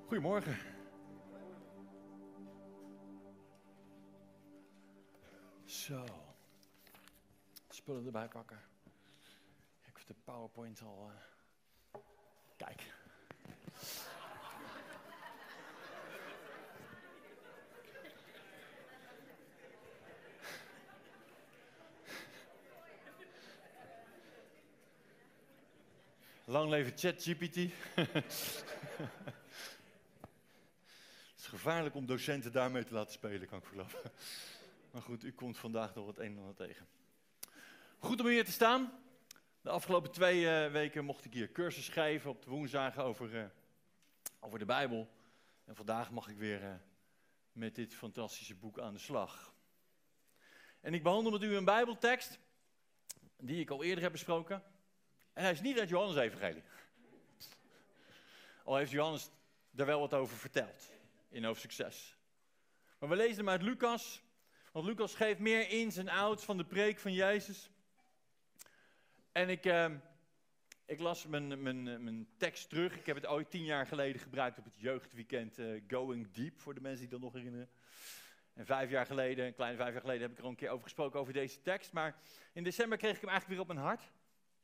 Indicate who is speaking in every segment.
Speaker 1: Goedemorgen. Zo. Spullen erbij pakken. Ik heb de PowerPoint al. Kijk. Lang leven ChatGPT. Het is gevaarlijk om docenten daarmee te laten spelen, kan ik verklappen. Maar goed, u komt vandaag nog het een en ander tegen. Goed om hier te staan. De afgelopen 2 weken mocht ik hier cursus geven op de woensdagen over de Bijbel. En vandaag mag ik weer met dit fantastische boek aan de slag. En ik behandel met u een Bijbeltekst die ik al eerder heb besproken. En hij is niet uit Johannes Evangelie. Al heeft Johannes daar wel wat over verteld in hoofdstuk 6. Maar we lezen hem uit Lucas. Want Lucas geeft meer ins en outs van de preek van Jezus. En ik las mijn tekst terug. Ik heb het ooit 10 jaar geleden gebruikt op het jeugdweekend Going Deep. Voor de mensen die dat nog herinneren. En 5 jaar geleden, een kleine 5 jaar geleden, heb ik er al een keer over gesproken over deze tekst. Maar in december kreeg ik hem eigenlijk weer op mijn hart.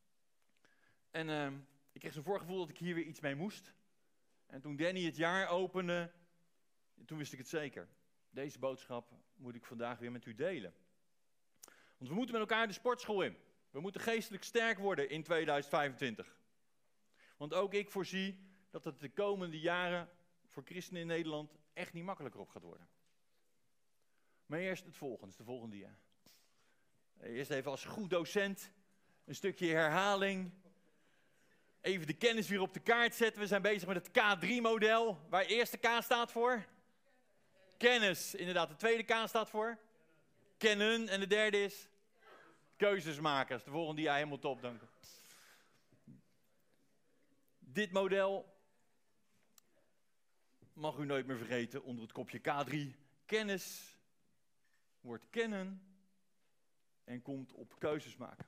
Speaker 1: En ik kreeg zo'n voorgevoel dat ik hier weer iets mee moest. En toen Danny het jaar opende, toen wist ik het zeker. Deze boodschap moet ik vandaag weer met u delen. Want we moeten met elkaar de sportschool in. We moeten geestelijk sterk worden in 2025. Want ook ik voorzie dat het de komende jaren voor christenen in Nederland echt niet makkelijker op gaat worden. Maar eerst het volgende, de volgende dia. Eerst even als goed docent een stukje herhaling. Even de kennis weer op de kaart zetten. We zijn bezig met het K3-model. Waar de eerste K staat voor? Kennis. Inderdaad, de tweede K staat voor? Kennen. En de derde is? Keuzes maken. Dat is de volgende dia, helemaal top, dank u. Dit model mag u nooit meer vergeten onder het kopje K3. Kennis wordt kennen en komt op keuzes maken.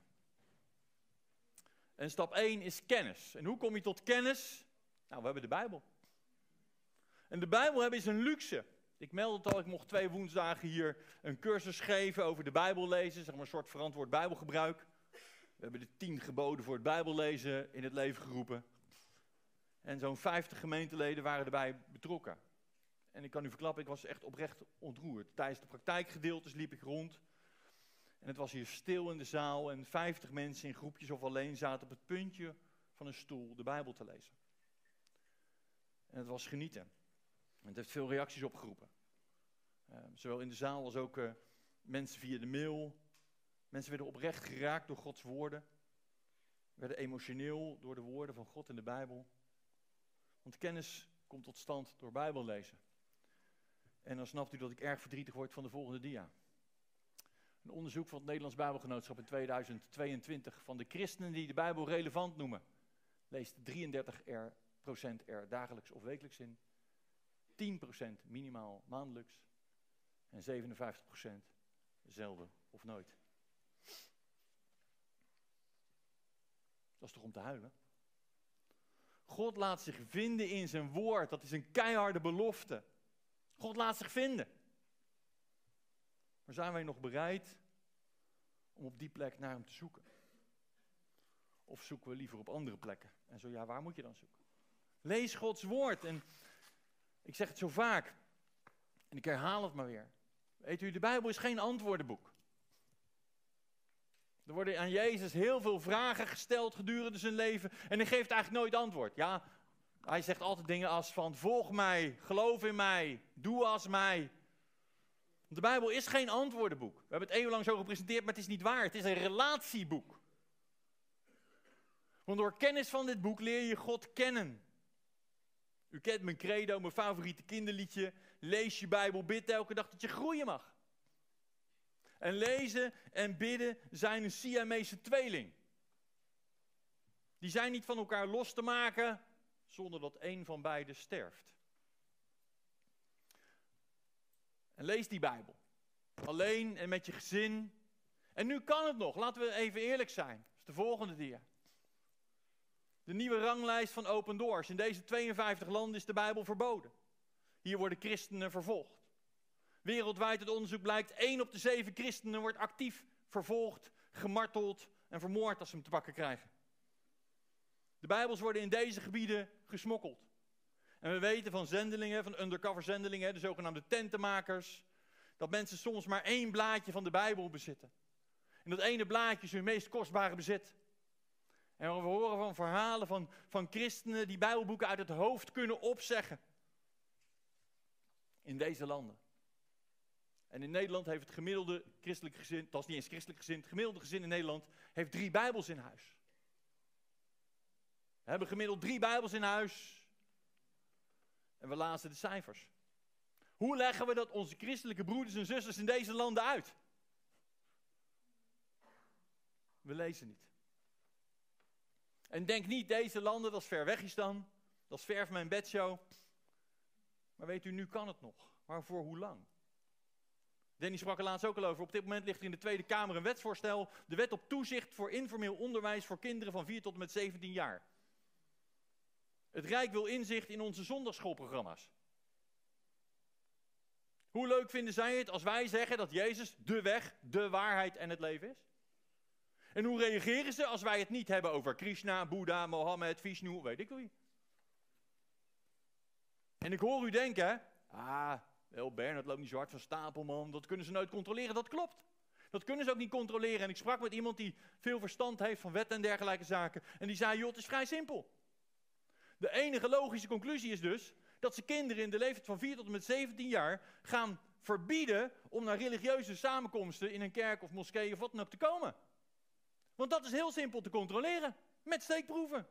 Speaker 1: En stap 1 is kennis. En hoe kom je tot kennis? Nou, we hebben de Bijbel. En de Bijbel hebben is een luxe. Ik meld het al, ik mocht 2 woensdagen hier een cursus geven over de Bijbel lezen. Zeg maar een soort verantwoord Bijbelgebruik. We hebben de 10 geboden voor het Bijbellezen in het leven geroepen. En zo'n 50 gemeenteleden waren erbij betrokken. En ik kan u verklappen, ik was echt oprecht ontroerd. Tijdens de praktijkgedeeltes liep ik rond. En het was hier stil in de zaal en 50 mensen in groepjes of alleen zaten op het puntje van een stoel de Bijbel te lezen. En het was genieten. En het heeft veel reacties opgeroepen. Zowel in de zaal als ook mensen via de mail. Mensen werden oprecht geraakt door Gods woorden. Werden emotioneel door de woorden van God in de Bijbel. Want kennis komt tot stand door Bijbel lezen. En dan snapt u dat ik erg verdrietig word van de volgende dia. Een onderzoek van het Nederlands Bijbelgenootschap in 2022 van de christenen die de Bijbel relevant noemen, leest 33% er dagelijks of wekelijks in, 10% minimaal maandelijks en 57% zelden of nooit. Dat is toch om te huilen? God laat zich vinden in zijn woord, dat is een keiharde belofte. God laat zich vinden. Maar zijn wij nog bereid om op die plek naar hem te zoeken? Of zoeken we liever op andere plekken? En zo ja, waar moet je dan zoeken? Lees Gods woord. En ik zeg het zo vaak. En ik herhaal het maar weer. Weet u, de Bijbel is geen antwoordenboek. Er worden aan Jezus heel veel vragen gesteld gedurende zijn leven. En hij geeft eigenlijk nooit antwoord. Ja, hij zegt altijd dingen als van volg mij, geloof in mij, doe als mij. De Bijbel is geen antwoordenboek. We hebben het eeuwenlang zo gepresenteerd, maar het is niet waar. Het is een relatieboek. Want door kennis van dit boek leer je God kennen. U kent mijn credo, mijn favoriete kinderliedje. Lees je Bijbel, bid elke dag dat je groeien mag. En lezen en bidden zijn een Siamese tweeling. Die zijn niet van elkaar los te maken zonder dat één van beiden sterft. En lees die Bijbel. Alleen en met je gezin. En nu kan het nog. Laten we even eerlijk zijn. Dat is de volgende dia. De nieuwe ranglijst van Open Doors. In deze 52 landen is de Bijbel verboden. Hier worden christenen vervolgd. Wereldwijd het onderzoek blijkt, 1 op de 7 christenen wordt actief vervolgd, gemarteld en vermoord als ze hem te pakken krijgen. De Bijbels worden in deze gebieden gesmokkeld. En we weten van zendelingen, van undercover zendelingen, de zogenaamde tentenmakers, dat mensen soms maar 1 blaadje van de Bijbel bezitten. En dat ene blaadje is hun meest kostbare bezit. En we horen van verhalen van christenen die Bijbelboeken uit het hoofd kunnen opzeggen. In deze landen. En in Nederland heeft het gemiddelde christelijk gezin, dat is niet eens christelijk gezin, het gemiddelde gezin in Nederland heeft 3 Bijbels in huis. We hebben gemiddeld 3 Bijbels in huis. En we lazen de cijfers. Hoe leggen we dat onze christelijke broeders en zusters in deze landen uit? We lezen niet. En denk niet, deze landen, dat is ver weg is dan. Dat is ver van mijn bedshow. Maar weet u, nu kan het nog. Maar voor hoe lang? Danny sprak er laatst ook al over. Op dit moment ligt er in de Tweede Kamer een wetsvoorstel. De wet op toezicht voor informeel onderwijs voor kinderen van 4 tot en met 17 jaar. Het Rijk wil inzicht in onze zondagsschoolprogramma's. Hoe leuk vinden zij het als wij zeggen dat Jezus de weg, de waarheid en het leven is? En hoe reageren ze als wij het niet hebben over Krishna, Boeddha, Mohammed, Vishnu, weet ik wie? En ik hoor u denken, wel Bernhard loopt niet zo hard van stapel, man. Dat kunnen ze nooit controleren. Dat klopt. Dat kunnen ze ook niet controleren. En ik sprak met iemand die veel verstand heeft van wetten en dergelijke zaken. En die zei, joh, het is vrij simpel. De enige logische conclusie is dus dat ze kinderen in de leeftijd van 4 tot en met 17 jaar gaan verbieden om naar religieuze samenkomsten in een kerk of moskee of wat dan ook te komen. Want dat is heel simpel te controleren. Met steekproeven.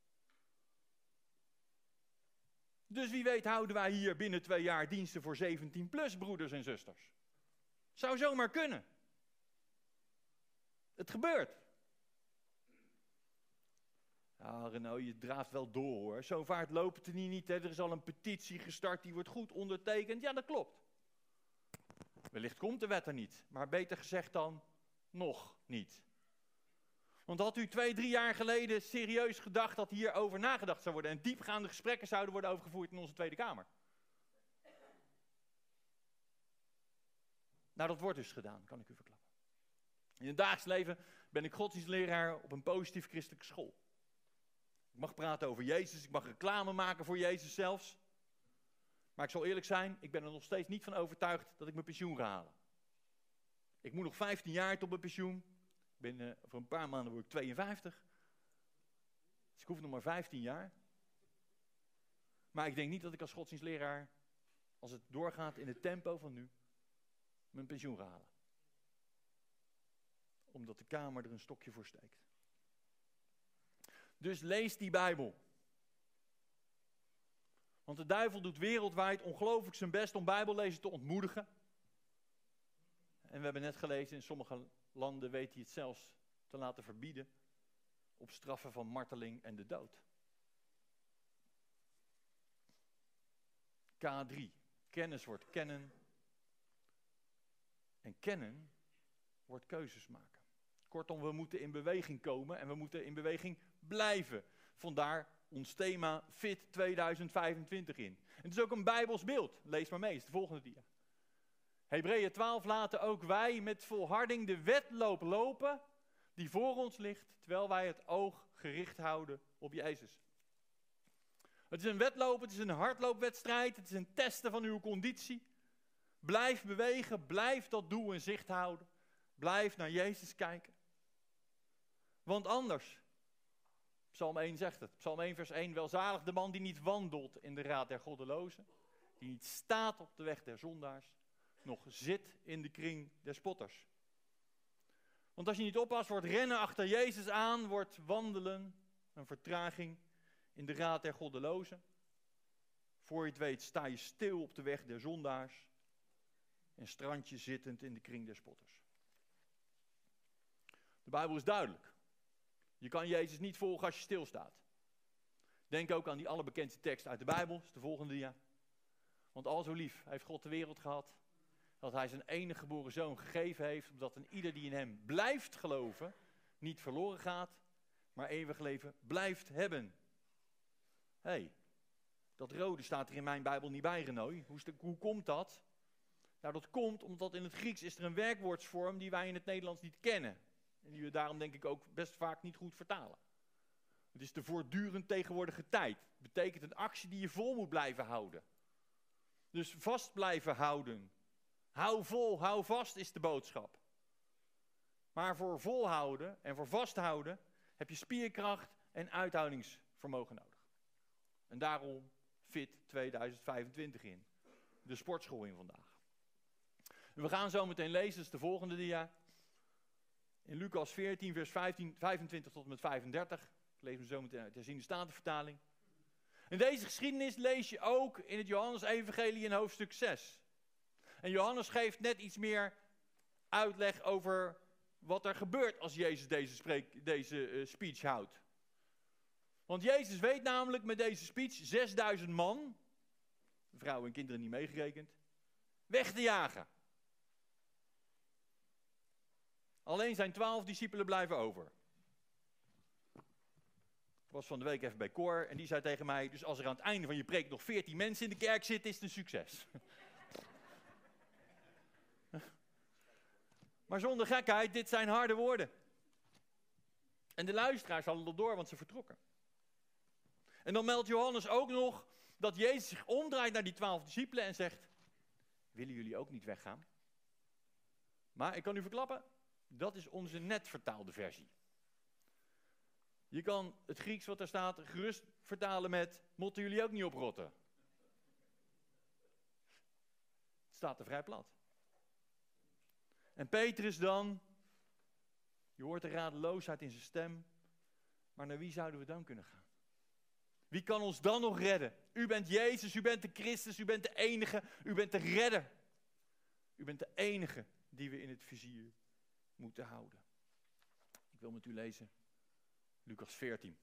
Speaker 1: Dus wie weet houden wij hier binnen 2 jaar diensten voor 17 plus broeders en zusters. Zou zomaar kunnen. Het gebeurt. Ja, Renaud, je draaft wel door hoor. Zo vaart loopt het er niet. Hè. Er is al een petitie gestart, die wordt goed ondertekend. Ja, dat klopt. Wellicht komt de wet er niet. Maar beter gezegd dan, nog niet. Want had u 2, 3 jaar geleden serieus gedacht dat hierover nagedacht zou worden en diepgaande gesprekken zouden worden overgevoerd in onze Tweede Kamer? Nou, dat wordt dus gedaan, kan ik u verklappen. In het dagelijks leven ben ik godsdienstleraar op een positief christelijke school. Ik mag praten over Jezus, ik mag reclame maken voor Jezus zelfs. Maar ik zal eerlijk zijn, ik ben er nog steeds niet van overtuigd dat ik mijn pensioen ga halen. Ik moet nog 15 jaar tot mijn pensioen. Voor een paar maanden word ik 52. Dus ik hoef nog maar 15 jaar. Maar ik denk niet dat ik als godsdienstleraar, als het doorgaat in het tempo van nu, mijn pensioen ga halen. Omdat de Kamer er een stokje voor steekt. Dus lees die Bijbel. Want de duivel doet wereldwijd ongelooflijk zijn best om Bijbellezen te ontmoedigen. En we hebben net gelezen, in sommige landen weet hij het zelfs te laten verbieden op straffen van marteling en de dood. K3. Kennis wordt kennen. En kennen wordt keuzes maken. Kortom, we moeten in beweging komen en we moeten in beweging blijven. Vandaar ons thema Fit 2025 in. En het is ook een Bijbels beeld. Lees maar mee, het is de volgende dia. Hebreeën 12, laten ook wij met volharding de wedloop lopen die voor ons ligt, terwijl wij het oog gericht houden op Jezus. Het is een wedloop, het is een hardloopwedstrijd, het is een testen van uw conditie. Blijf bewegen, blijf dat doel in zicht houden. Blijf naar Jezus kijken. Want anders, Psalm 1 zegt het, Psalm 1 vers 1, welzalig de man die niet wandelt in de raad der goddelozen, die niet staat op de weg der zondaars, nog zit in de kring der spotters. Want als je niet oppast, wordt rennen achter Jezus aan, wordt wandelen een vertraging in de raad der goddelozen. Voor je het weet sta je stil op de weg der zondaars en strand je zittend in de kring der spotters. De Bijbel is duidelijk. Je kan Jezus niet volgen als je stilstaat. Denk ook aan die allerbekendste tekst uit de Bijbel, dat is de volgende dia. Want al zo lief heeft God de wereld gehad, dat hij zijn enige geboren zoon gegeven heeft, opdat een ieder die in hem blijft geloven, niet verloren gaat, maar eeuwig leven blijft hebben. Hé, dat rode staat er in mijn Bijbel niet bij, Renoy. Hoe komt dat? Nou, dat komt omdat in het Grieks is er een werkwoordsvorm die wij in het Nederlands niet kennen. En die we daarom denk ik ook best vaak niet goed vertalen. Het is de voortdurend tegenwoordige tijd. Het betekent een actie die je vol moet blijven houden. Dus vast blijven houden. Hou vol, hou vast is de boodschap. Maar voor volhouden en voor vasthouden heb je spierkracht en uithoudingsvermogen nodig. En daarom Fit 2025 in. De sportschool in vandaag. En we gaan zo meteen lezen, dat is de volgende dia. In Lucas 14 vers 25 tot en met 35. Ik lees hem zo meteen uit de herziende statenvertaling. En deze geschiedenis lees je ook in het Johannes-evangelie in hoofdstuk 6. En Johannes geeft net iets meer uitleg over wat er gebeurt als Jezus deze speech houdt. Want Jezus weet namelijk met deze speech 6000 man, vrouwen en kinderen niet meegerekend, weg te jagen. Alleen zijn 12 discipelen blijven over. Ik was van de week even bij Cor en die zei tegen mij, dus als er aan het einde van je preek nog 14 mensen in de kerk zitten, is het een succes. Maar zonder gekheid, dit zijn harde woorden. En de luisteraars hadden dat door, want ze vertrokken. En dan meldt Johannes ook nog dat Jezus zich omdraait naar die 12 discipelen en zegt, willen jullie ook niet weggaan? Maar ik kan u verklappen, dat is onze net vertaalde versie. Je kan het Grieks wat daar staat gerust vertalen met, motten jullie ook niet oprotten? Het staat er vrij plat. En Petrus dan, je hoort de radeloosheid in zijn stem, maar naar wie zouden we dan kunnen gaan? Wie kan ons dan nog redden? U bent Jezus, u bent de Christus, u bent de enige, u bent de redder. U bent de enige die we in het vizier moeten houden. Ik wil met u lezen Lucas 14.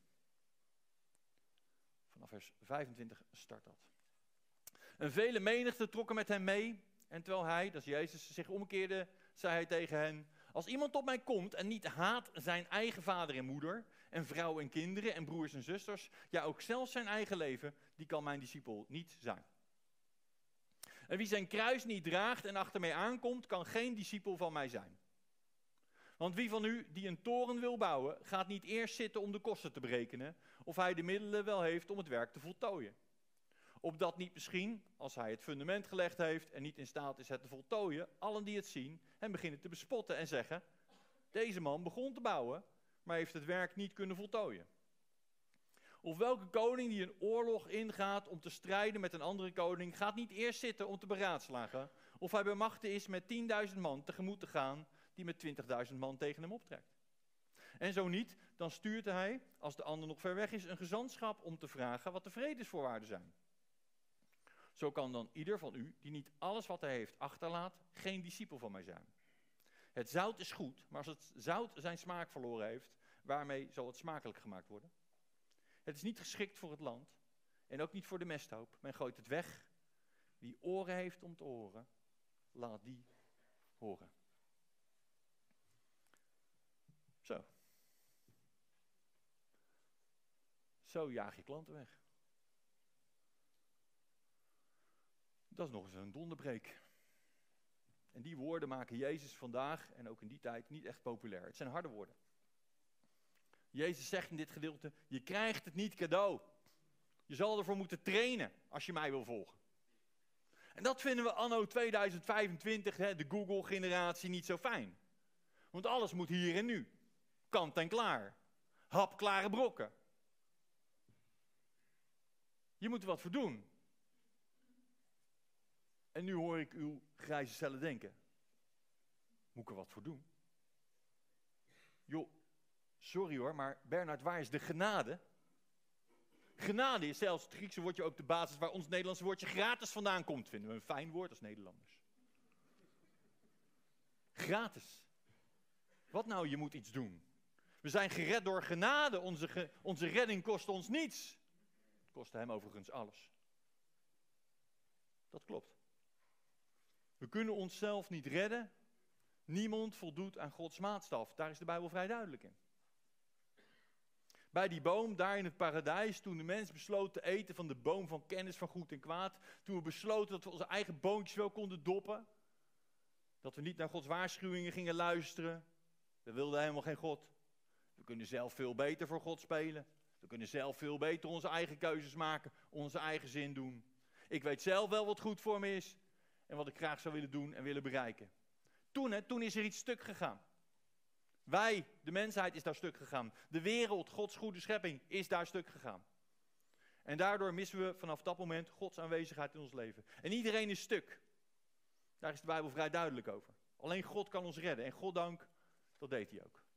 Speaker 1: Vanaf vers 25 start dat. En vele menigte trokken met hem mee. En terwijl hij, dat is Jezus, zich omkeerde, zei hij tegen hen, als iemand tot mij komt en niet haat zijn eigen vader en moeder, en vrouw en kinderen en broers en zusters, ja ook zelfs zijn eigen leven, die kan mijn discipel niet zijn. En wie zijn kruis niet draagt en achter mij aankomt, kan geen discipel van mij zijn. Want wie van u die een toren wil bouwen, gaat niet eerst zitten om de kosten te berekenen, of hij de middelen wel heeft om het werk te voltooien. Opdat niet misschien, als hij het fundament gelegd heeft en niet in staat is het te voltooien, allen die het zien hem beginnen te bespotten en zeggen, deze man begon te bouwen, maar heeft het werk niet kunnen voltooien. Of welke koning die een oorlog ingaat om te strijden met een andere koning, gaat niet eerst zitten om te beraadslagen, of hij bij machte is met 10.000 man tegemoet te gaan, die met 20.000 man tegen hem optrekt. En zo niet, dan stuurt hij, als de ander nog ver weg is, een gezantschap om te vragen wat de vredesvoorwaarden zijn. Zo kan dan ieder van u, die niet alles wat hij heeft achterlaat, geen discipel van mij zijn. Het zout is goed, maar als het zout zijn smaak verloren heeft, waarmee zal het smakelijk gemaakt worden? Het is niet geschikt voor het land en ook niet voor de mesthoop. Men gooit het weg. Wie oren heeft om te horen, laat die horen. Zo. Zo jaag je klanten weg. Dat is nog eens een donderbreek. En die woorden maken Jezus vandaag en ook in die tijd niet echt populair. Het zijn harde woorden. Jezus zegt in dit gedeelte, je krijgt het niet cadeau. Je zal ervoor moeten trainen als je mij wil volgen. En dat vinden we anno 2025, de Google-generatie, niet zo fijn. Want alles moet hier en nu. Kant en klaar. Hapklare brokken. Je moet er wat voor doen. En nu hoor ik uw grijze cellen denken. Moet ik er wat voor doen? Joh, sorry hoor, maar Bernard, waar is de genade? Genade is zelfs het Griekse woordje ook de basis waar ons Nederlandse woordje gratis vandaan komt. Vinden we een fijn woord als Nederlanders. Gratis. Wat nou, je moet iets doen. We zijn gered door genade. Onze redding kost ons niets. Het kostte hem overigens alles. Dat klopt. We kunnen onszelf niet redden. Niemand voldoet aan Gods maatstaf. Daar is de Bijbel vrij duidelijk in. Bij die boom, daar in het paradijs, toen de mens besloot te eten van de boom van kennis van goed en kwaad. Toen we besloten dat we onze eigen boontjes wel konden doppen. Dat we niet naar Gods waarschuwingen gingen luisteren. We wilden helemaal geen God. We kunnen zelf veel beter voor God spelen. We kunnen zelf veel beter onze eigen keuzes maken, onze eigen zin doen. Ik weet zelf wel wat goed voor me is en wat ik graag zou willen doen en willen bereiken. Toen is er iets stuk gegaan. Wij, de mensheid, is daar stuk gegaan. De wereld, Gods goede schepping, is daar stuk gegaan. En daardoor missen we vanaf dat moment Gods aanwezigheid in ons leven. En iedereen is stuk. Daar is de Bijbel vrij duidelijk over. Alleen God kan ons redden. En goddank, dat deed hij ook.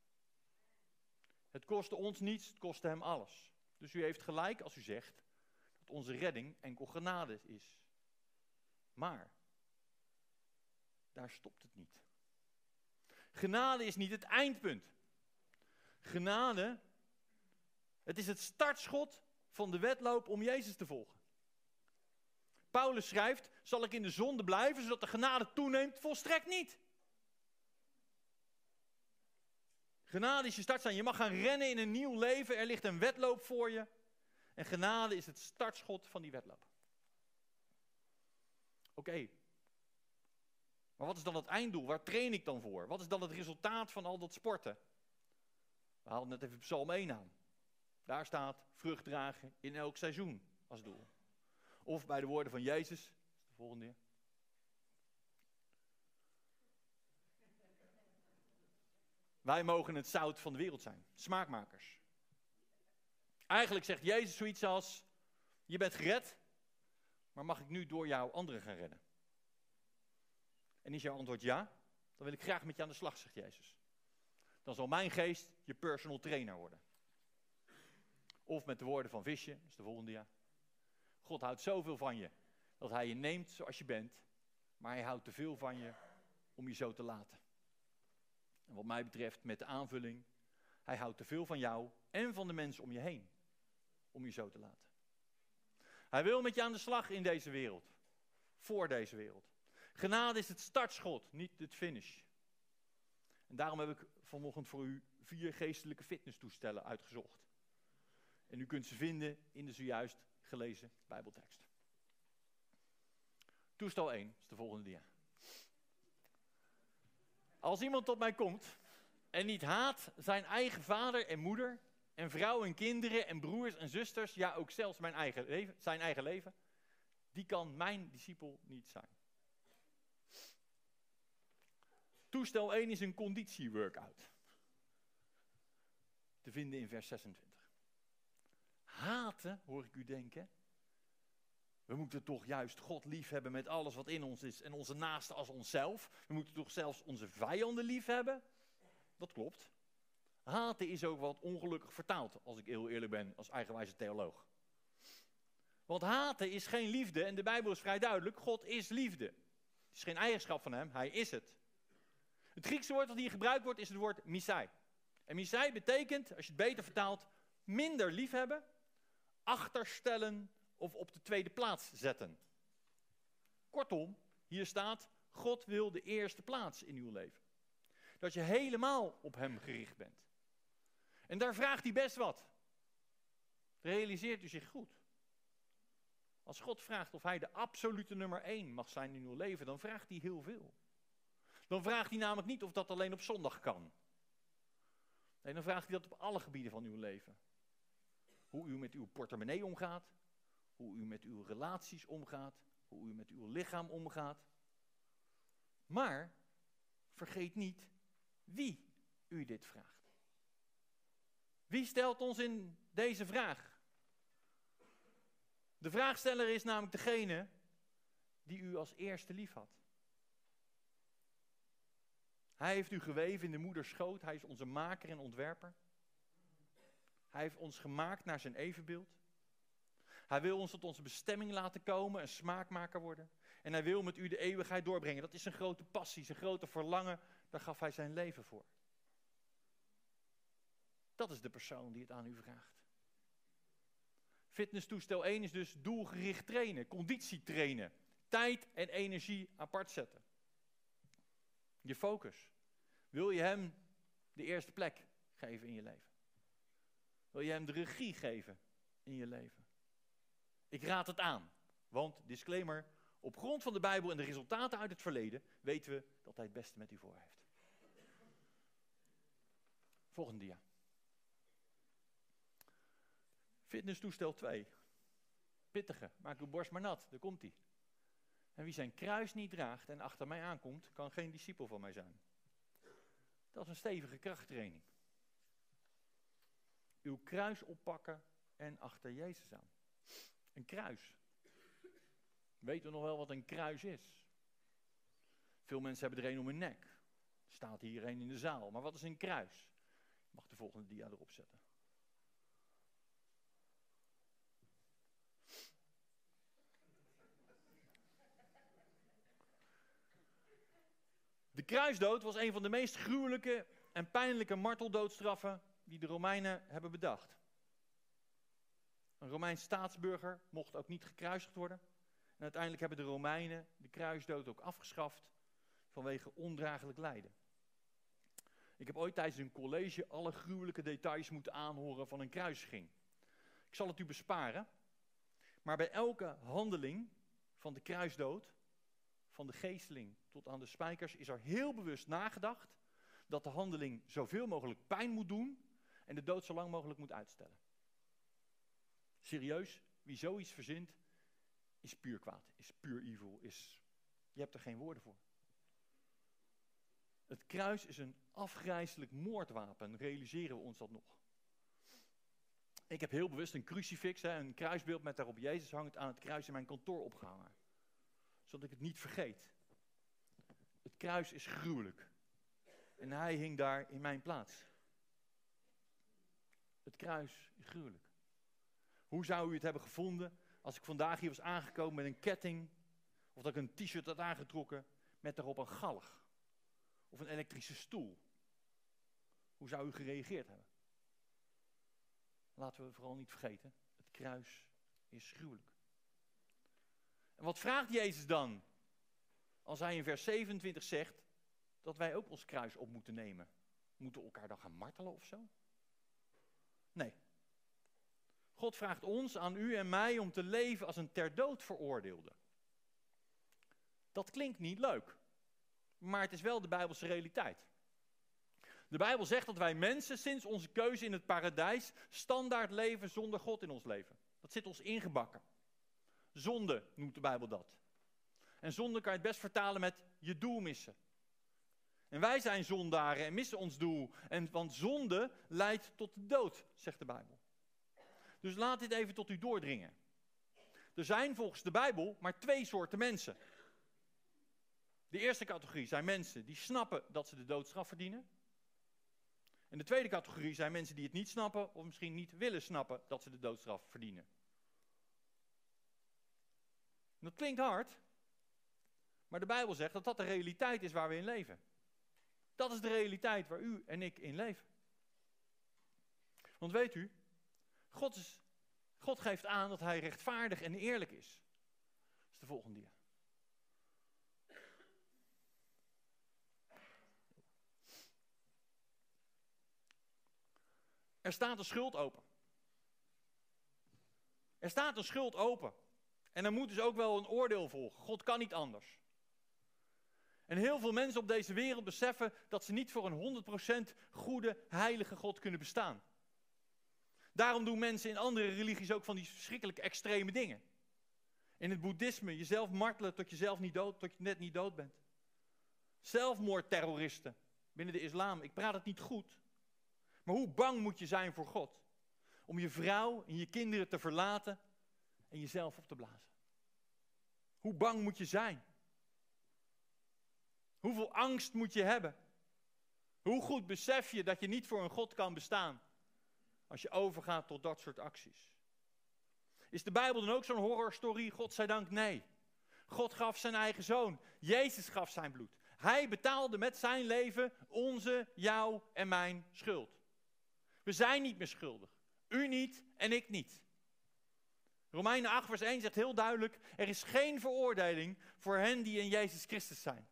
Speaker 1: Het kostte ons niets, het kostte hem alles. Dus u heeft gelijk als u zegt dat onze redding enkel genade is. Maar daar stopt het niet. Genade is niet het eindpunt. Genade, het is het startschot van de wedloop om Jezus te volgen. Paulus schrijft, zal ik in de zonde blijven zodat de genade toeneemt? Volstrekt niet. Genade is je startsein. Je mag gaan rennen in een nieuw leven. Er ligt een wedloop voor je. En genade is het startschot van die wedloop. Oké. Maar wat is dan het einddoel? Waar train ik dan voor? Wat is dan het resultaat van al dat sporten? We haalden net even Psalm 1 aan. Daar staat vrucht dragen in elk seizoen als doel. Of bij de woorden van Jezus. Dat is de volgende keer. Wij mogen het zout van de wereld zijn. Smaakmakers. Eigenlijk zegt Jezus zoiets als, je bent gered, maar mag ik nu door jou anderen gaan redden? En is jouw antwoord ja? Dan wil ik graag met je aan de slag, zegt Jezus. Dan zal mijn geest je personal trainer worden. Of met de woorden van Visje, dat is de volgende jaar. God houdt zoveel van je, dat hij je neemt zoals je bent, maar hij houdt te veel van je om je zo te laten. En wat mij betreft met de aanvulling, hij houdt te veel van jou en van de mensen om je heen, om je zo te laten. Hij wil met je aan de slag in deze wereld, voor deze wereld. Genade is het startschot, niet het finish. En daarom heb ik vanochtend voor u 4 geestelijke fitnesstoestellen uitgezocht. En u kunt ze vinden in de zojuist gelezen Bijbeltekst. Toestel 1 is de volgende dia. Als iemand tot mij komt en niet haat zijn eigen vader en moeder en vrouw en kinderen en broers en zusters, ja ook zelfs zijn eigen leven, die kan mijn discipel niet zijn. Toestel 1 is een conditieworkout. Te vinden in vers 26. Haten, hoor ik u denken. We moeten toch juist God lief hebben met alles wat in ons is en onze naaste als onszelf. We moeten toch zelfs onze vijanden lief hebben? Dat klopt. Haten is ook wat ongelukkig vertaald, als ik heel eerlijk ben, als eigenwijze theoloog. Want haten is geen liefde en de Bijbel is vrij duidelijk, God is liefde. Het is geen eigenschap van hem, hij is het. Het Griekse woord dat hier gebruikt wordt is het woord misai. En misai betekent, als je het beter vertaalt, minder liefhebben, achterstellen of op de tweede plaats zetten. Kortom, hier staat, God wil de eerste plaats in uw leven. Dat je helemaal op hem gericht bent. En daar vraagt hij best wat. Realiseert u zich goed. Als God vraagt of hij de absolute nummer 1 mag zijn in uw leven, dan vraagt hij heel veel. Dan vraagt hij namelijk niet of dat alleen op zondag kan. Nee, dan vraagt hij dat op alle gebieden van uw leven. Hoe u met uw portemonnee omgaat, hoe u met uw relaties omgaat, hoe u met uw lichaam omgaat. Maar vergeet niet wie u dit vraagt. Wie stelt ons in deze vraag? De vraagsteller is namelijk degene die u als eerste lief had. Hij heeft u geweven in de moeders schoot. Hij is onze maker en ontwerper. Hij heeft ons gemaakt naar zijn evenbeeld. Hij wil ons tot onze bestemming laten komen, een smaakmaker worden. En hij wil met u de eeuwigheid doorbrengen. Dat is zijn grote passie, zijn grote verlangen. Daar gaf hij zijn leven voor. Dat is de persoon die het aan u vraagt. Fitnesstoestel 1 is dus doelgericht trainen, conditie trainen. Tijd en energie apart zetten. Je focus. Wil je hem de eerste plek geven in je leven? Wil je hem de regie geven in je leven? Ik raad het aan. Want, disclaimer, op grond van de Bijbel en de resultaten uit het verleden weten we dat hij het beste met u voor heeft. Volgende dia. Fitnesstoestel 2. Pittige, maak uw borst maar nat, daar komt hij. En wie zijn kruis niet draagt en achter mij aankomt, kan geen discipel van mij zijn. Dat is een stevige krachttraining. Uw kruis oppakken en achter Jezus aan. Een kruis. Weten we nog wel wat een kruis is? Veel mensen hebben er een om hun nek. Er staat hier een in de zaal. Maar wat is een kruis? Ik mag de volgende dia erop zetten. De kruisdood was een van de meest gruwelijke en pijnlijke marteldoodstraffen die de Romeinen hebben bedacht. Een Romeins staatsburger mocht ook niet gekruisigd worden. En uiteindelijk hebben de Romeinen de kruisdood ook afgeschaft vanwege ondraaglijk lijden. Ik heb ooit tijdens een college alle gruwelijke details moeten aanhoren van een kruisiging. Ik zal het u besparen, maar bij elke handeling van de kruisdood, van de geesteling tot aan de spijkers, is er heel bewust nagedacht dat de handeling zoveel mogelijk pijn moet doen en de dood zo lang mogelijk moet uitstellen. Serieus, wie zoiets verzint, is puur kwaad, is puur evil, je hebt er geen woorden voor. Het kruis is een afgrijselijk moordwapen, realiseren we ons dat nog. Ik heb heel bewust een crucifix, een kruisbeeld met daarop Jezus hangend aan het kruis in mijn kantoor opgehangen. Zodat ik het niet vergeet. Het kruis is gruwelijk. En hij hing daar in mijn plaats. Het kruis is gruwelijk. Hoe zou u het hebben gevonden als ik vandaag hier was aangekomen met een ketting, of dat ik een t-shirt had aangetrokken met daarop een galg? Of een elektrische stoel? Hoe zou u gereageerd hebben? Laten we vooral niet vergeten, het kruis is gruwelijk. En wat vraagt Jezus dan? Als hij in vers 27 zegt dat wij ook ons kruis op moeten nemen. Moeten we elkaar dan gaan martelen of zo? Nee. God vraagt ons, aan u en mij, om te leven als een ter dood veroordeelde. Dat klinkt niet leuk, maar het is wel de Bijbelse realiteit. De Bijbel zegt dat wij mensen sinds onze keuze in het paradijs standaard leven zonder God in ons leven. Dat zit ons ingebakken. Zonde noemt de Bijbel dat. En zonde kan je het best vertalen met je doel missen. En wij zijn zondaren en missen ons doel. Want zonde leidt tot de dood, zegt de Bijbel. Dus laat dit even tot u doordringen. Er zijn volgens de Bijbel maar 2 soorten mensen. De eerste categorie zijn mensen die snappen dat ze de doodstraf verdienen. En de tweede categorie zijn mensen die het niet snappen of misschien niet willen snappen dat ze de doodstraf verdienen. En dat klinkt hard, maar de Bijbel zegt dat dat de realiteit is waar we in leven. Dat is de realiteit waar u en ik in leven. Want weet u, God geeft aan dat hij rechtvaardig en eerlijk is. Dat is de volgende dia. Er staat een schuld open. Er staat een schuld open. En er moet dus ook wel een oordeel volgen. God kan niet anders. En heel veel mensen op deze wereld beseffen dat ze niet voor een 100% goede, heilige God kunnen bestaan. Daarom doen mensen in andere religies ook van die verschrikkelijk extreme dingen. In het boeddhisme jezelf martelen tot je net niet dood bent. Zelfmoordterroristen binnen de islam. Ik praat het niet goed. Maar hoe bang moet je zijn voor God? Om je vrouw en je kinderen te verlaten en jezelf op te blazen. Hoe bang moet je zijn? Hoeveel angst moet je hebben? Hoe goed besef je dat je niet voor een God kan bestaan als je overgaat tot dat soort acties? Is de Bijbel dan ook zo'n horrorstory? Godzijdank nee. God gaf zijn eigen zoon. Jezus gaf zijn bloed. Hij betaalde met zijn leven onze, jouw en mijn schuld. We zijn niet meer schuldig. U niet en ik niet. Romeinen 8 vers 1 zegt heel duidelijk, er is geen veroordeling voor hen die in Jezus Christus zijn.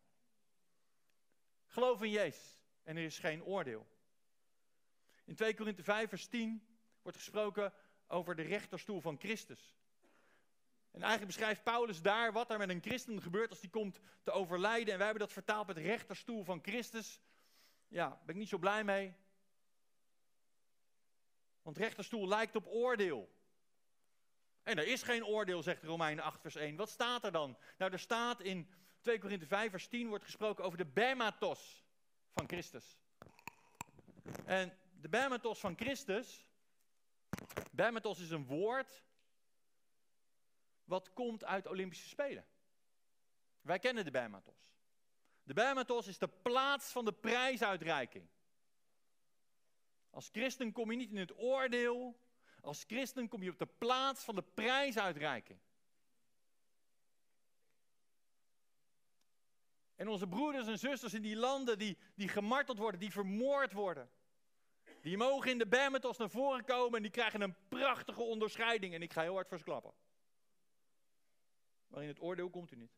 Speaker 1: Geloof in Jezus en er is geen oordeel. In 2 Korinthe 5 vers 10 wordt wordt gesproken over de rechterstoel van Christus. En eigenlijk beschrijft Paulus daar wat er met een christen gebeurt als die komt te overlijden. En wij hebben dat vertaald met de rechterstoel van Christus. Ja, daar ben ik niet zo blij mee. Want rechterstoel lijkt op oordeel. En er is geen oordeel, zegt Romeinen 8 vers 1. Wat staat er dan? Nou, er staat in 2 Korinthe 5 vers 10 wordt gesproken over de bematos van Christus. En de bematos van Christus, bematos is een woord wat komt uit de Olympische Spelen. Wij kennen de bematos. De bematos is de plaats van de prijsuitreiking. Als christen kom je niet in het oordeel. Als christen kom je op de plaats van de prijsuitreiking. En onze broeders en zusters in die landen die gemarteld worden, die vermoord worden. Die mogen in de bematos naar voren komen en die krijgen een prachtige onderscheiding. En ik ga heel hard voor ze klappen. Maar in het oordeel komt u niet.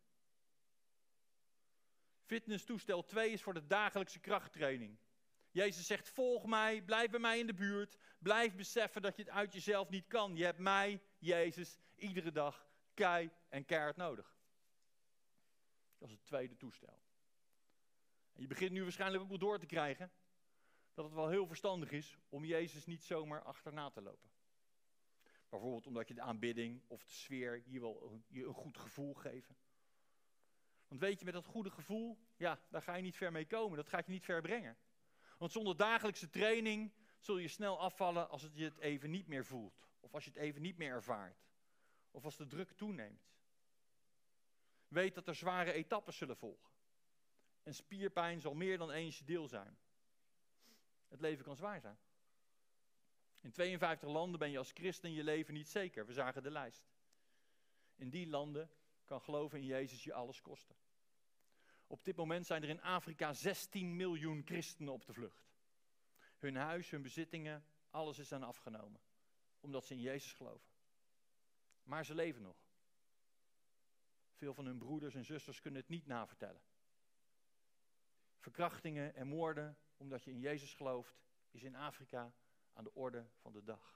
Speaker 1: Fitnesstoestel 2 is voor de dagelijkse krachttraining. Jezus zegt, volg mij, blijf bij mij in de buurt. Blijf beseffen dat je het uit jezelf niet kan. Je hebt mij, Jezus, iedere dag keihard nodig. Dat is het tweede toestel. En je begint nu waarschijnlijk ook wel door te krijgen dat het wel heel verstandig is om Jezus niet zomaar achterna te lopen. Bijvoorbeeld omdat je de aanbidding of de sfeer je wel je een goed gevoel geven. Want weet je, met dat goede gevoel, ja, daar ga je niet ver mee komen. Dat gaat je niet ver brengen. Want zonder dagelijkse training zul je snel afvallen als je het even niet meer voelt. Of als je het even niet meer ervaart. Of als de druk toeneemt. Weet dat er zware etappes zullen volgen. En spierpijn zal meer dan eens je deel zijn. Het leven kan zwaar zijn. In 52 landen ben je als christen je leven niet zeker. We zagen de lijst. In die landen kan geloven in Jezus je alles kosten. Op dit moment zijn er in Afrika 16 miljoen christenen op de vlucht. Hun huis, hun bezittingen, alles is aan afgenomen. Omdat ze in Jezus geloven. Maar ze leven nog. Veel van hun broeders en zusters kunnen het niet navertellen. Verkrachtingen en moorden, omdat je in Jezus gelooft, is in Afrika aan de orde van de dag.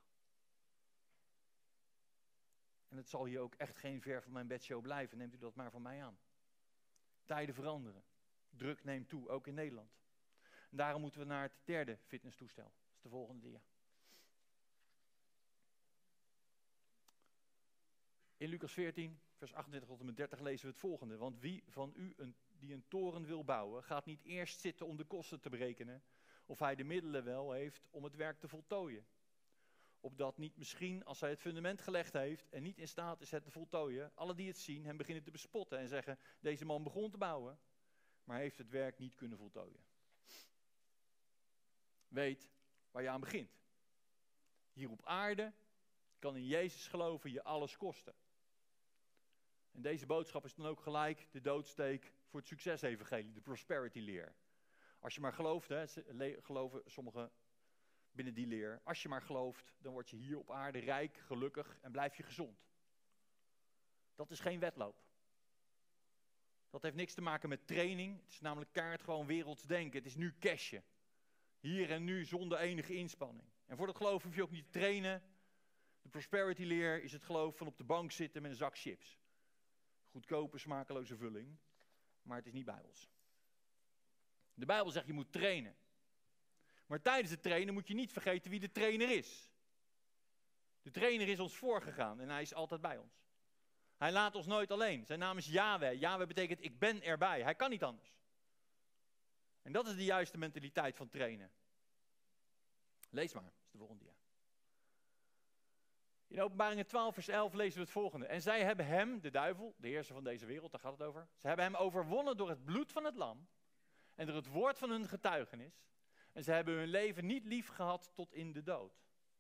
Speaker 1: En het zal hier ook echt geen ver van mijn bedshow blijven, neemt u dat maar van mij aan. Tijden veranderen. Druk neemt toe, ook in Nederland. En daarom moeten we naar het derde fitnesstoestel. Dat is de volgende dia. In Lucas 14, vers 28 tot en met 30 lezen we het volgende. Want wie van u die een toren wil bouwen, gaat niet eerst zitten om de kosten te berekenen, of hij de middelen wel heeft om het werk te voltooien. Opdat niet misschien, als hij het fundament gelegd heeft en niet in staat is het te voltooien, alle die het zien hem beginnen te bespotten en zeggen, deze man begon te bouwen, maar heeft het werk niet kunnen voltooien. Weet waar je aan begint. Hier op aarde kan in Jezus geloven je alles kosten. En deze boodschap is dan ook gelijk de doodsteek voor het succesevangelie, de prosperity leer. Als je maar gelooft, geloven sommigen binnen die leer, als je maar gelooft, dan word je hier op aarde rijk, gelukkig en blijf je gezond. Dat is geen wedloop. Dat heeft niks te maken met training. Het is namelijk kaart gewoon werelds denken. Het is nu cashen. Hier en nu zonder enige inspanning. En voor dat geloof hoef je ook niet te trainen. De prosperity leer is het geloof van op de bank zitten met een zak chips. Goedkope, smakeloze vulling. Maar het is niet bijbels. De Bijbel zegt je moet trainen. Maar tijdens het trainen moet je niet vergeten wie de trainer is. De trainer is ons voorgegaan en hij is altijd bij ons. Hij laat ons nooit alleen. Zijn naam is Yahweh. Yahweh betekent ik ben erbij. Hij kan niet anders. En dat is de juiste mentaliteit van trainen. Lees maar, dat is de volgende dia. In Openbaringen 12 vers 11 lezen we het volgende. En zij hebben hem, de duivel, de heerser van deze wereld, daar gaat het over. Ze hebben hem overwonnen door het bloed van het lam en door het woord van hun getuigenis. En ze hebben hun leven niet lief gehad tot in de dood.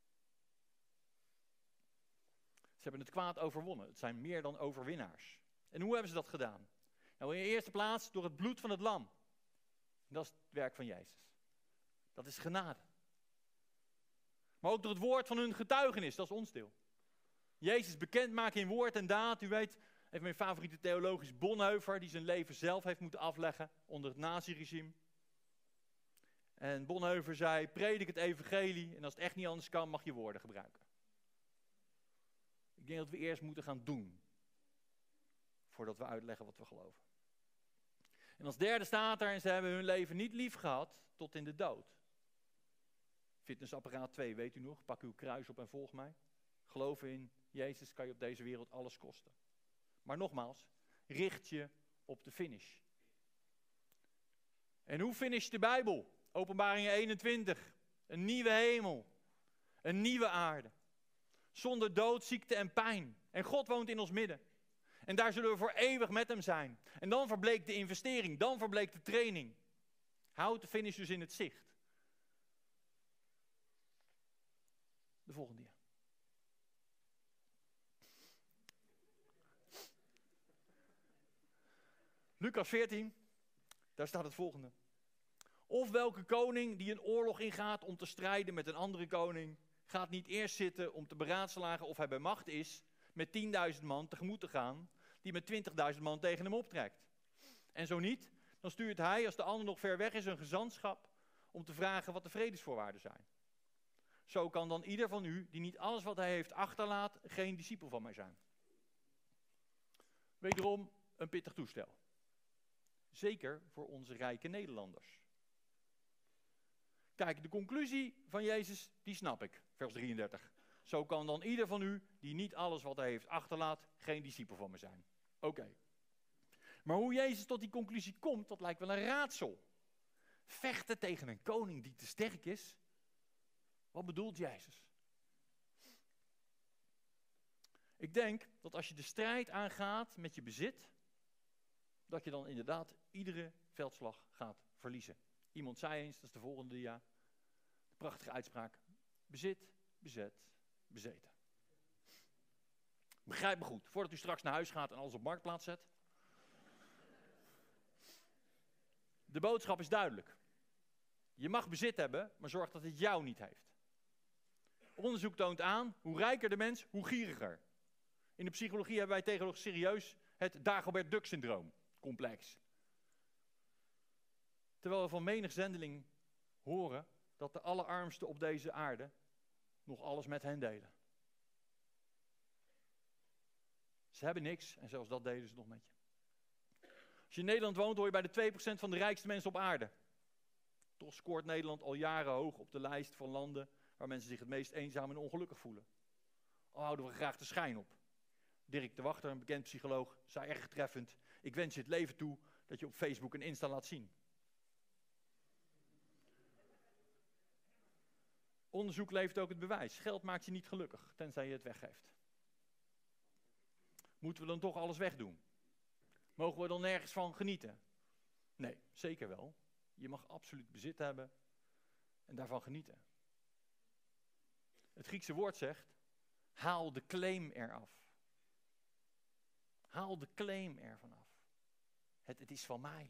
Speaker 1: Ze hebben het kwaad overwonnen. Het zijn meer dan overwinnaars. En hoe hebben ze dat gedaan? Nou, in de eerste plaats door het bloed van het lam. Dat is het werk van Jezus. Dat is genade. Maar ook door het woord van hun getuigenis. Dat is ons deel. Jezus bekendmaken in woord en daad. U weet, even mijn favoriete theoloog is Bonhoeffer, die zijn leven zelf heeft moeten afleggen onder het naziregime. En Bonhoeffer zei, predik het evangelie en als het echt niet anders kan, mag je woorden gebruiken. Ik denk dat we eerst moeten gaan doen, voordat we uitleggen wat we geloven. En als derde staat er, en ze hebben hun leven niet lief gehad tot in de dood. Fitnessapparaat 2, weet u nog? Pak uw kruis op en volg mij. Geloven in Jezus kan je op deze wereld alles kosten. Maar nogmaals, richt je op de finish. En hoe finisht de Bijbel? Openbaringen 21. Een nieuwe hemel. Een nieuwe aarde. Zonder dood, ziekte en pijn. En God woont in ons midden. En daar zullen we voor eeuwig met hem zijn. En dan verbleekt de investering. Dan verbleekt de training. Houd de finish dus in het zicht. De volgende dia. Lucas 14, daar staat het volgende. Of welke koning die een oorlog ingaat om te strijden met een andere koning, gaat niet eerst zitten om te beraadslagen of hij bij macht is met 10.000 man tegemoet te gaan, die met 20.000 man tegen hem optrekt. En zo niet, dan stuurt hij, als de ander nog ver weg is, een gezantschap om te vragen wat de vredesvoorwaarden zijn. Zo kan dan ieder van u, die niet alles wat hij heeft achterlaat, geen discipel van mij zijn. Wederom een pittig toestel. Zeker voor onze rijke Nederlanders. Kijk, de conclusie van Jezus, die snap ik. Vers 33. Zo kan dan ieder van u, die niet alles wat hij heeft achterlaat, geen discipel van me zijn. Oké. Maar hoe Jezus tot die conclusie komt, dat lijkt wel een raadsel. Vechten tegen een koning die te sterk is? Wat bedoelt Jezus? Ik denk dat als je de strijd aangaat met je bezit, dat je dan inderdaad iedere veldslag gaat verliezen. Iemand zei eens, dat is de volgende dia, de prachtige uitspraak: bezit, bezet, bezeten. Begrijp me goed, voordat u straks naar huis gaat en alles op marktplaats zet. De boodschap is duidelijk. Je mag bezit hebben, maar zorg dat het jou niet heeft. Onderzoek toont aan, hoe rijker de mens, hoe gieriger. In de psychologie hebben wij tegenwoordig serieus het Dagobert Duck-syndroom complex. Terwijl we van menig zendeling horen dat de allerarmsten op deze aarde nog alles met hen delen. Ze hebben niks en zelfs dat delen ze nog met je. Als je in Nederland woont, hoor je bij de 2% van de rijkste mensen op aarde. Toch scoort Nederland al jaren hoog op de lijst van landen waar mensen zich het meest eenzaam en ongelukkig voelen. Al houden we graag de schijn op. Dirk de Wachter, een bekend psycholoog, zei erg treffend: ik wens je het leven toe dat je op Facebook en Insta laat zien. Onderzoek levert ook het bewijs. Geld maakt je niet gelukkig, tenzij je het weggeeft. Moeten we dan toch alles wegdoen? Mogen we dan nergens van genieten? Nee, zeker wel. Je mag absoluut bezit hebben en daarvan genieten. Het Griekse woord zegt: haal de claim eraf. Haal de claim ervan af. Het is van mij.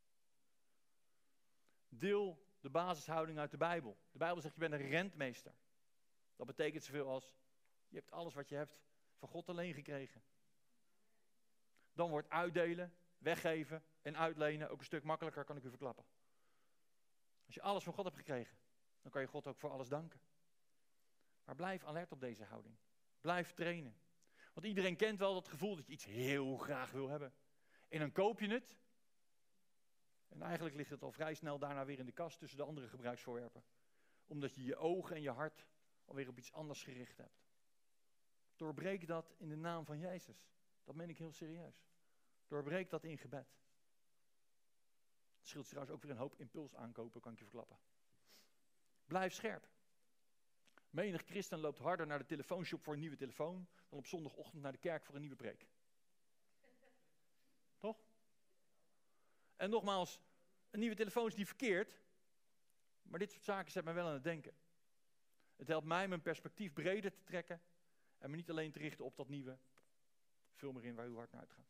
Speaker 1: Deel de basishouding uit de Bijbel. De Bijbel zegt: je bent een rentmeester. Dat betekent zoveel als: je hebt alles wat je hebt van God alleen gekregen. Dan wordt uitdelen, weggeven en uitlenen ook een stuk makkelijker, kan ik u verklappen. Als je alles van God hebt gekregen, dan kan je God ook voor alles danken. Maar blijf alert op deze houding. Blijf trainen. Want iedereen kent wel dat gevoel dat je iets heel graag wil hebben. En dan koop je het. En eigenlijk ligt het al vrij snel daarna weer in de kast tussen de andere gebruiksvoorwerpen. Omdat je je ogen en je hart alweer op iets anders gericht hebt. Doorbreek dat in de naam van Jezus. Dat meen ik heel serieus. Doorbreek dat in gebed. Het scheelt trouwens ook weer een hoop impuls aankopen, kan ik je verklappen. Blijf scherp. Menig christen loopt harder naar de telefoonshop voor een nieuwe telefoon dan op zondagochtend naar de kerk voor een nieuwe preek. Toch? En nogmaals, een nieuwe telefoon is niet verkeerd, maar dit soort zaken zet mij wel aan het denken. Het helpt mij mijn perspectief breder te trekken en me niet alleen te richten op dat nieuwe. Vul maar in waar uw hart naar uitgaat.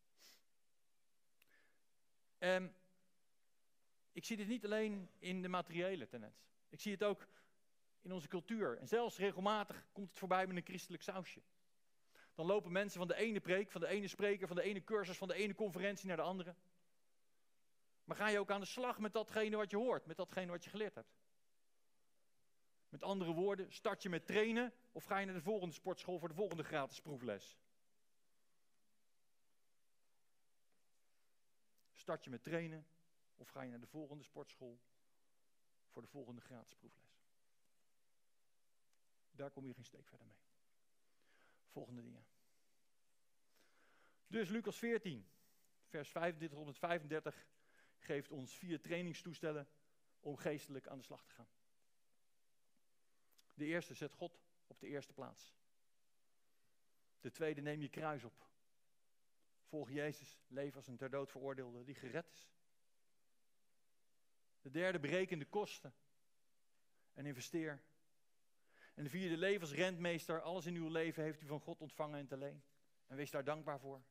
Speaker 1: Ik zie dit niet alleen in de materiële tendens. Ik zie het ook in onze cultuur. En zelfs regelmatig komt het voorbij met een christelijk sausje. Dan lopen mensen van de ene preek, van de ene spreker, van de ene cursus, van de ene conferentie naar de andere. Maar ga je ook aan de slag met datgene wat je hoort, met datgene wat je geleerd hebt? Met andere woorden, start je met trainen of ga je naar de volgende sportschool voor de volgende gratis proefles? Start je met trainen of ga je naar de volgende sportschool voor de volgende gratis proefles? Daar kom je geen steek verder mee. Volgende dingen. Dus Lucas 14, vers 25 tot 35 geeft ons 4 trainingstoestellen om geestelijk aan de slag te gaan. De eerste, zet God op de eerste plaats. De tweede, neem je kruis op. Volg Jezus, leef als een ter dood veroordeelde die gered is. De derde, bereken de kosten en investeer. En de vierde, leef als rentmeester. Alles in uw leven heeft u van God ontvangen en te leen. En wees daar dankbaar voor.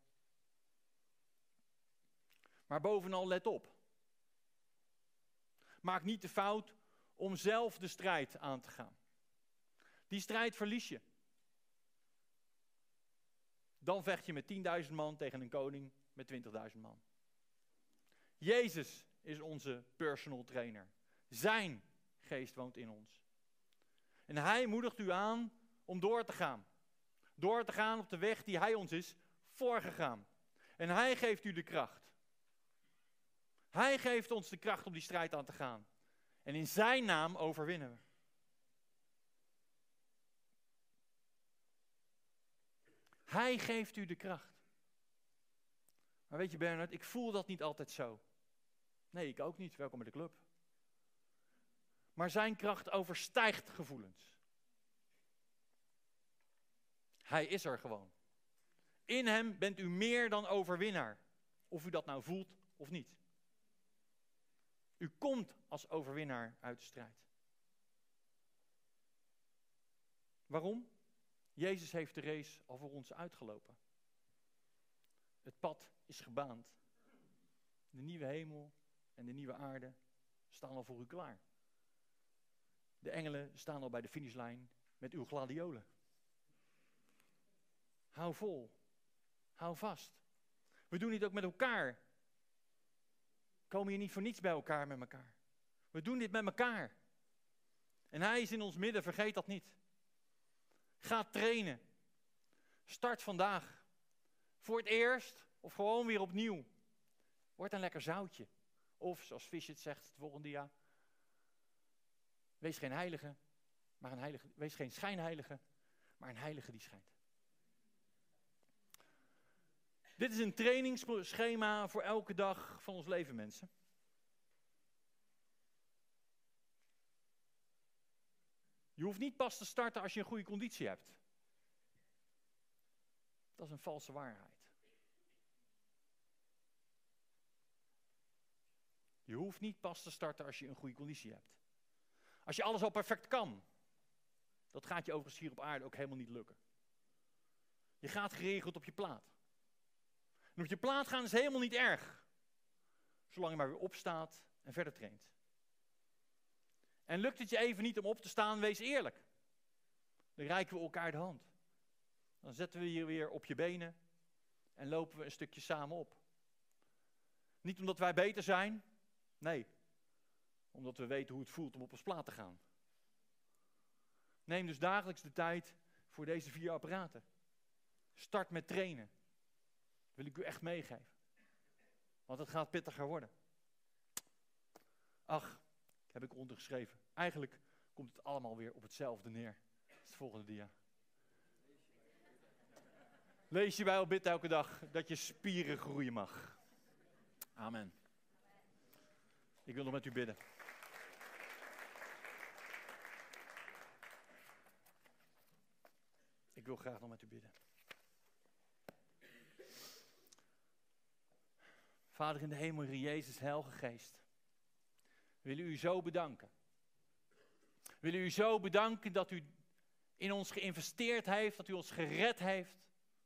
Speaker 1: Maar bovenal let op. Maak niet de fout om zelf de strijd aan te gaan. Die strijd verlies je. Dan vecht je met 10.000 man tegen een koning met 20.000 man. Jezus is onze personal trainer. Zijn geest woont in ons. En hij moedigt u aan om door te gaan. Door te gaan op de weg die hij ons is voorgegaan. En hij geeft u de kracht. Hij geeft ons de kracht om die strijd aan te gaan. En in zijn naam overwinnen we. Hij geeft u de kracht. Maar weet je Bernard, ik voel dat niet altijd zo. Nee, ik ook niet. Welkom bij de club. Maar zijn kracht overstijgt gevoelens. Hij is er gewoon. In hem bent u meer dan overwinnaar. Of u dat nou voelt of niet. U komt als overwinnaar uit de strijd. Waarom? Jezus heeft de race al voor ons uitgelopen. Het pad is gebaand. De nieuwe hemel en de nieuwe aarde staan al voor u klaar. De engelen staan al bij de finishlijn met uw gladiolen. Hou vol. Hou vast. We doen dit ook met elkaar. We komen hier niet voor niets bij elkaar met elkaar. We doen dit met elkaar. En hij is in ons midden, vergeet dat niet. Ga trainen. Start vandaag. Voor het eerst of gewoon weer opnieuw. Word een lekker zoutje. Of zoals Fischert zegt, het volgende jaar. Wees geen heilige, maar een heilige. Wees geen schijnheilige, maar een heilige die schijnt. Dit is een trainingsschema voor elke dag van ons leven, mensen. Je hoeft niet pas te starten als je een goede conditie hebt. Dat is een valse waarheid. Je hoeft niet pas te starten als je een goede conditie hebt. Als je alles al perfect kan. Dat gaat je overigens hier op aarde ook helemaal niet lukken. Je gaat geregeld op je plaat. En op je plaat gaan is helemaal niet erg. Zolang je maar weer opstaat en verder traint. En lukt het je even niet om op te staan, wees eerlijk. Dan reiken we elkaar de hand. Dan zetten we je weer op je benen en lopen we een stukje samen op. Niet omdat wij beter zijn, nee. Omdat we weten hoe het voelt om op ons plaat te gaan. Neem dus dagelijks de tijd voor deze 4 apparaten. Start met trainen. Wil ik u echt meegeven. Want het gaat pittiger worden. Ach, heb ik ondergeschreven. Eigenlijk komt het allemaal weer op hetzelfde neer. Dat is de volgende dia. Lees je Bijbel, bid elke dag dat je spieren groeien mag. Amen. Ik wil nog met u bidden. Ik wil graag nog met u bidden. Vader in de hemel, Heer Jezus, Heilige Geest. We willen u zo bedanken. We willen u zo bedanken dat u in ons geïnvesteerd heeft, dat u ons gered heeft.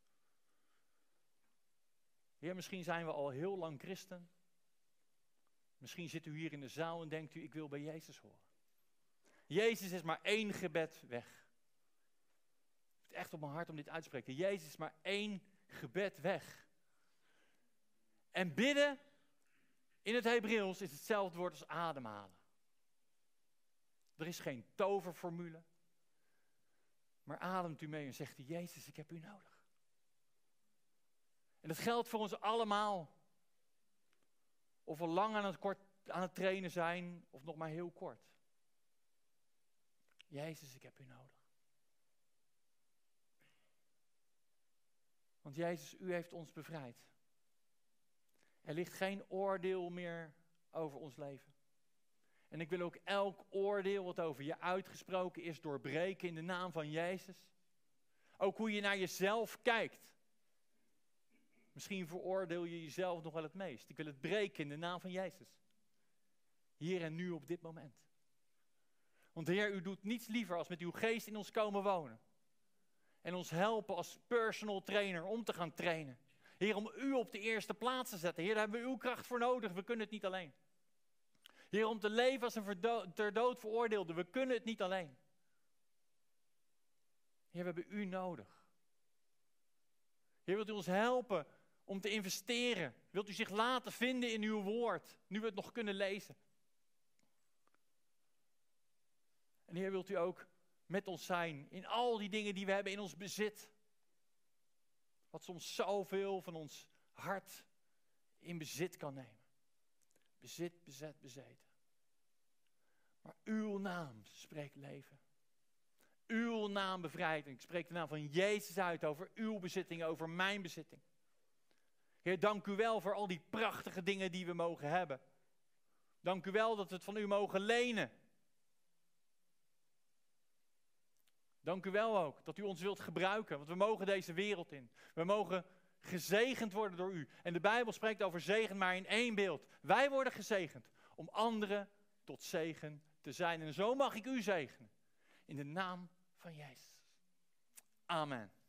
Speaker 1: Heer, misschien zijn we al heel lang christen. Misschien zit u hier in de zaal en denkt u, ik wil bij Jezus horen. Jezus is maar 1 gebed weg. Het is echt op mijn hart om dit uit te spreken. Jezus is maar 1 gebed weg. En bidden In het Hebreeuws is hetzelfde woord als ademhalen. Er is geen toverformule. Maar ademt u mee en zegt u, Jezus, ik heb u nodig. En dat geldt voor ons allemaal. Of we lang aan het trainen zijn, of nog maar heel kort. Jezus, ik heb u nodig. Want Jezus, u heeft ons bevrijd. Er ligt geen oordeel meer over ons leven. En ik wil ook elk oordeel wat over je uitgesproken is doorbreken in de naam van Jezus. Ook hoe je naar jezelf kijkt. Misschien veroordeel je jezelf nog wel het meest. Ik wil het breken in de naam van Jezus. Hier en nu op dit moment. Want Heer, u doet niets liever als met uw geest in ons komen wonen. En ons helpen als personal trainer om te gaan trainen. Heer, om u op de eerste plaats te zetten. Heer, daar hebben we uw kracht voor nodig. We kunnen het niet alleen. Heer, om te leven als een ter dood veroordeelde. We kunnen het niet alleen. Heer, we hebben u nodig. Heer, wilt u ons helpen om te investeren? Wilt u zich laten vinden in uw woord, nu we het nog kunnen lezen? En Heer, wilt u ook met ons zijn in al die dingen die we hebben in ons bezit. Wat soms zoveel van ons hart in bezit kan nemen. Bezit, bezet, bezeten. Maar uw naam spreekt leven. Uw naam bevrijdt. En ik spreek de naam van Jezus uit over uw bezitting, over mijn bezitting. Heer, dank u wel voor al die prachtige dingen die we mogen hebben. Dank u wel dat we het van u mogen lenen. Dank u wel ook dat u ons wilt gebruiken, want we mogen deze wereld in. We mogen gezegend worden door u. En de Bijbel spreekt over zegen maar in één beeld. Wij worden gezegend om anderen tot zegen te zijn. En zo mag ik u zegenen. In de naam van Jezus. Amen.